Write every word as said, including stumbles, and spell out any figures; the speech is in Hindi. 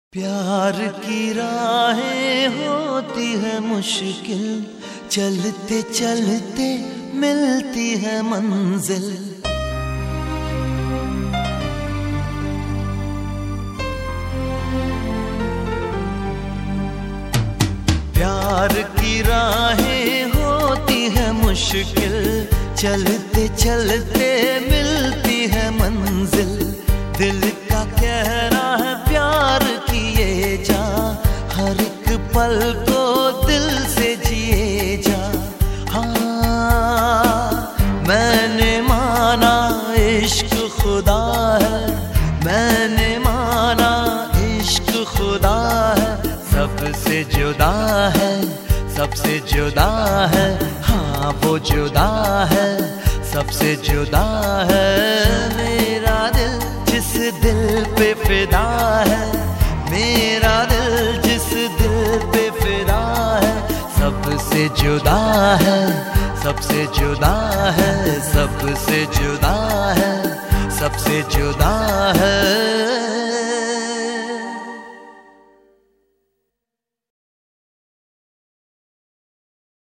प्यार की राहें होती है मुश्किल, चलते चलते मिलती है मंजिल। प्यार की राहें होती है मुश्किल, चलते चलते मिलती है मंजिल। दिल का कहना है प्यार किए जा, हर एक पल को दिल से जिए जा। हाँ, मैंने माना इश्क खुदा है, मैंने माना इश्क खुदा है। सबसे जुदा है, सबसे जुदा है, हाँ वो जुदा है, सबसे जुदा है। मेरा दिल जिस दिल पे फिदा है, मेरा दिल जिस दिल पे फिदा है, सबसे जुदा है, सबसे जुदा है, सबसे जुदा है, सबसे जुदा है।